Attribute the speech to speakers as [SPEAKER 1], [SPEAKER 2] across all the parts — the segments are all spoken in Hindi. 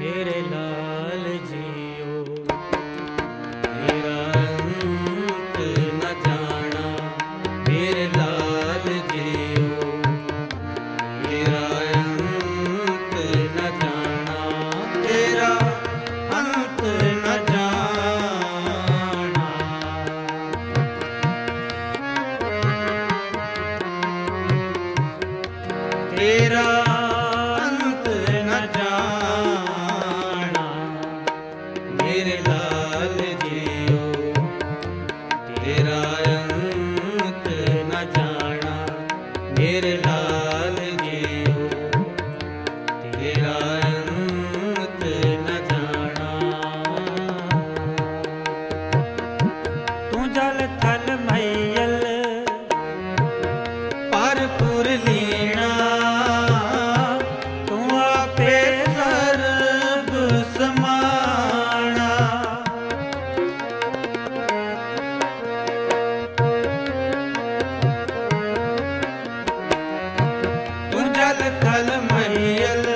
[SPEAKER 1] मेरे लाल जियो तेरा अंत न जाना। मेरे लाल जियो तेरा अंत न जाना। तेरा अंत न जाना। तेरा अंत न जाना। मेरे लाल जियो तेरा अंत न जाना। मेरे लाल जियो तेरा अंत न जाना। तू जल थल मैयल परपुर लीना। तू आपे सर्ब समाना। तू जल थल मैयल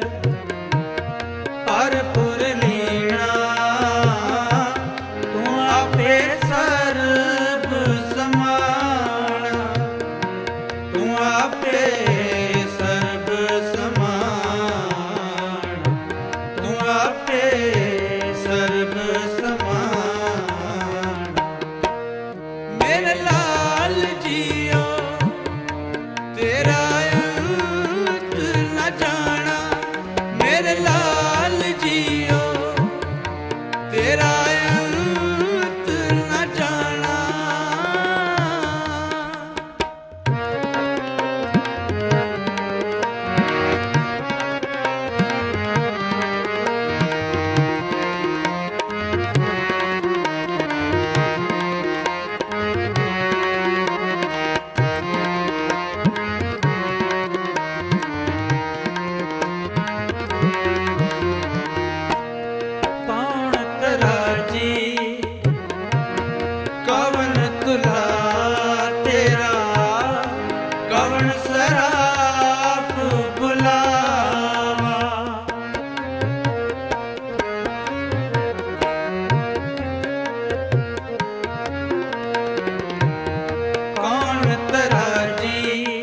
[SPEAKER 1] परपुर लीना। तू आपे सर्ब समाना। तू आपे सर्ब समाना। तू आपे सर्ब समाना। मेरे लाल जियो तेरा अंत न जाना। मेरे लाल जियो तेरा अंत न जाना। कौन तराजी कवन तुला तेरा। कवन सराफ बुलावा। कौन तराजी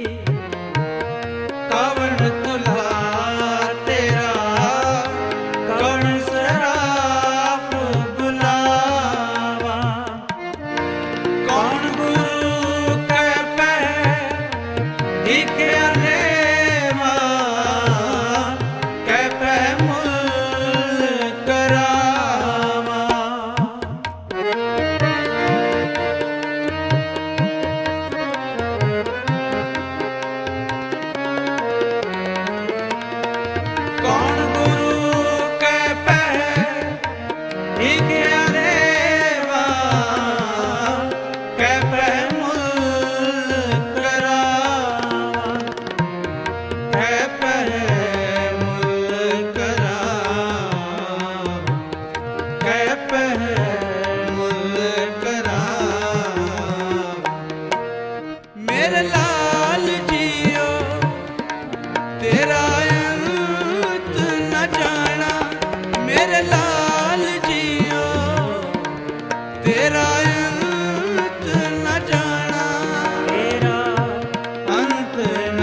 [SPEAKER 1] कवन तुला तेरा। कौन सराफ बुलावा। कौन गुरु कह पै धिक्या लेवा। कह पै मुल करावा। कौन गुरु कह पै धिक्या लेवा। कह पै मुल करावा। कह पै मुल करावा। कह पै मुल करावा। मेरे लाल जियो तेरा अंत न जाना। मेरे लाल जियो तेरा अंत न जाना। तेरा अंत न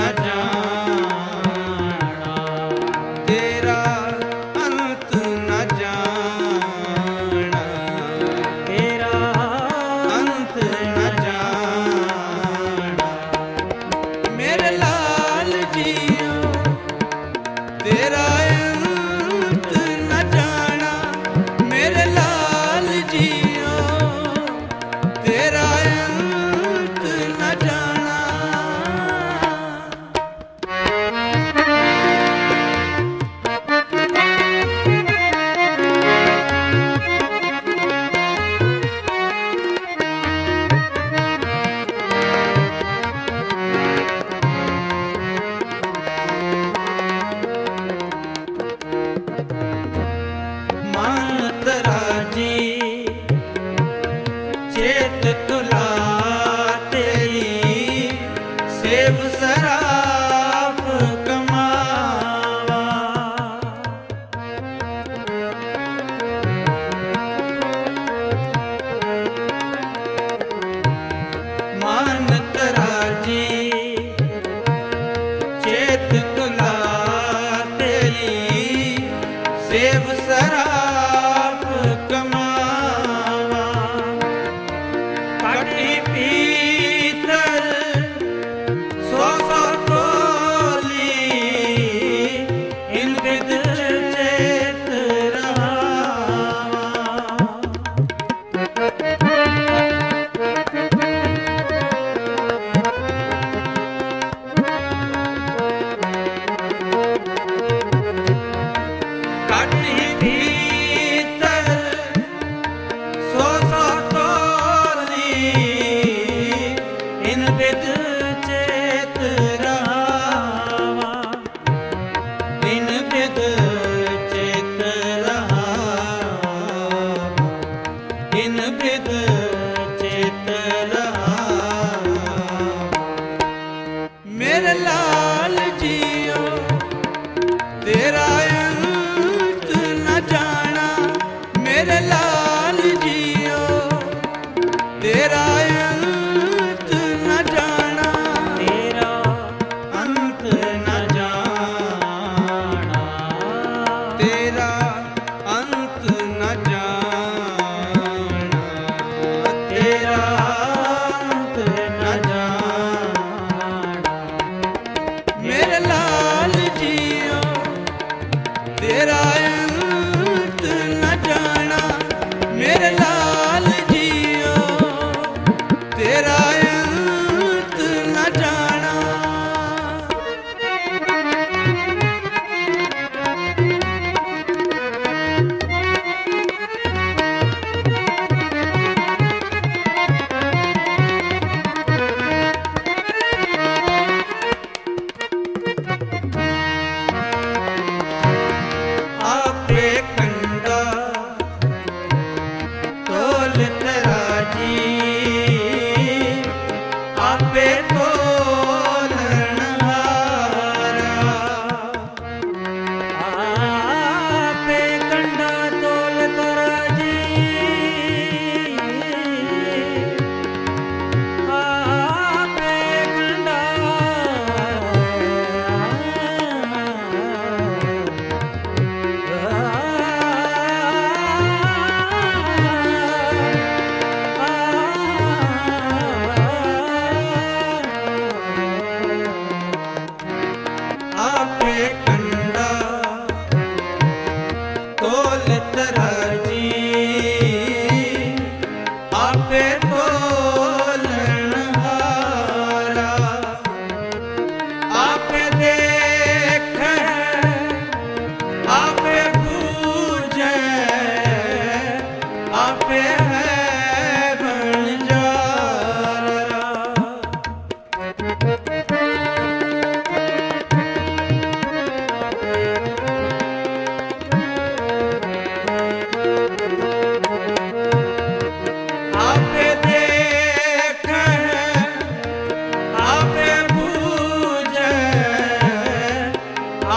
[SPEAKER 1] जाना। तेरा अंत न जाना। तेरा अंत न जाना। मेरे लाल जियो तेरा अंत न जाना। मेरे लाल जियो तेरा अंत न जाना।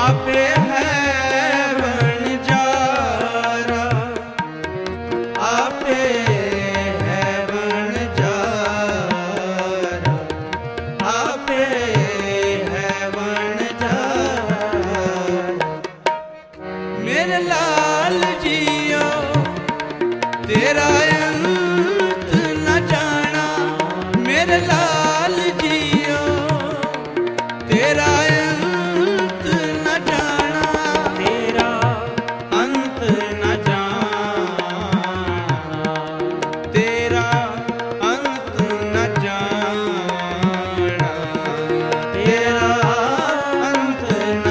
[SPEAKER 1] आपे है वणजारा, आपे है वणजारा, आपे है वणजारा। मेरे लाल जियो तेरा अंत न जाना, मेरे लाल जियो तेरा अंत न जाना, तेरा अंत न जाना, तेरा अंत न जाना, तेरा अंत न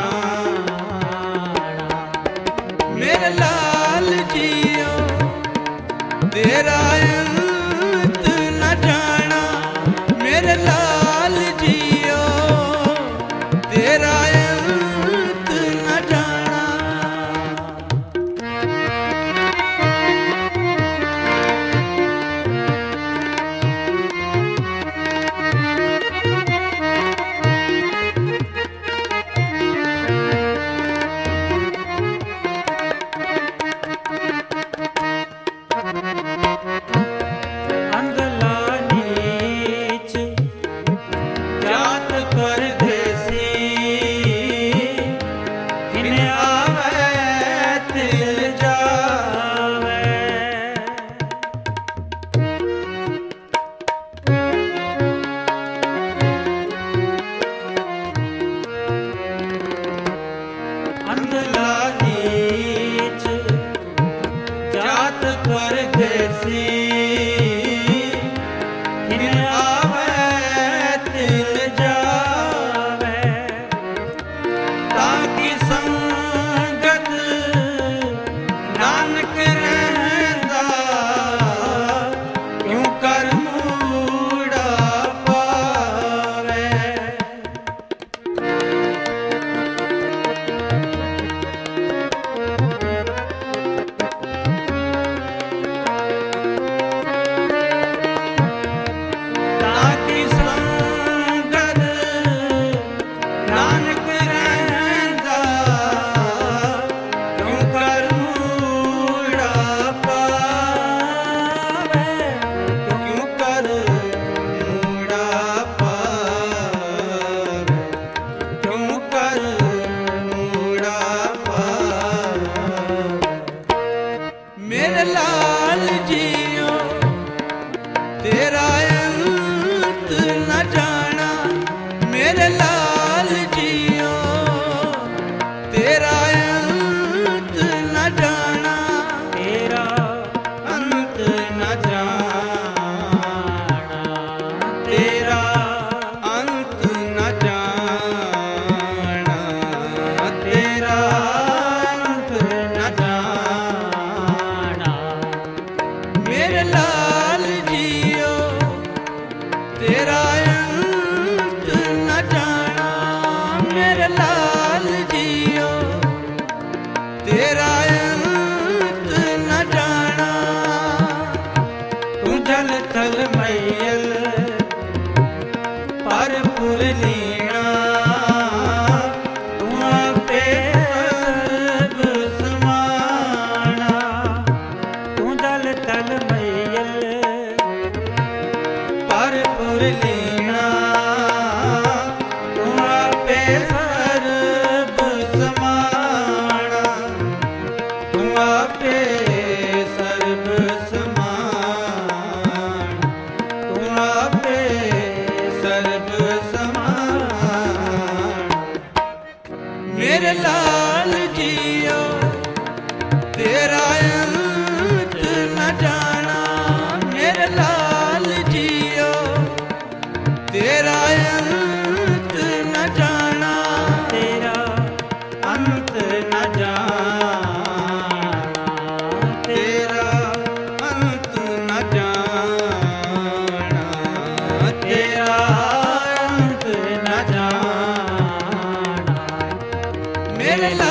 [SPEAKER 1] जाना। मेरे लाल जियो तेरा अंत न जाना, मेरे लाल जियो तेरा अंत न जाना। अंधला नीच जात परदेसी, इन्हें आवे तिल जावे। अंधला नीच जात परदेसी, इन्हें आवे तिल जावे। ताकि संगत नानक रहंदा, क्यों कर मूड़ा पावे। ताकि संगत नानक रहंदा, क्यों कर मूड़ा पावे, क्यों कर मूड़ा पावे, क्यों कर मूड़ा पावे। मेरे लाल जियो तेरा अंत न जाना, मेरे लाल जियो तेरा अंत न जाना, तेरा अंत न जाना, तेरा अंत न जाना, तेरा अंत न जाना। मेरे लाल जियो तेरा अंत न जाना, मेरे लाल जियो तेरा अंत न जाना। तू जल थल मैयल पर पुरलीना, तू आपे सर्ब समाना। तू जल थल मैयल पर पुरलीना, तू आपे सर्ब समाना, तू आपे सर्ब समाना, तू आपे सर्ब समाना। मेरे लाल जियो तेरा अंत न जाना, मेरे लाल जियो तेरा अंत न जाना, तेरा अंत न जाना, तेरा अंत न जाना, तेरा अंत न जाना। मेरे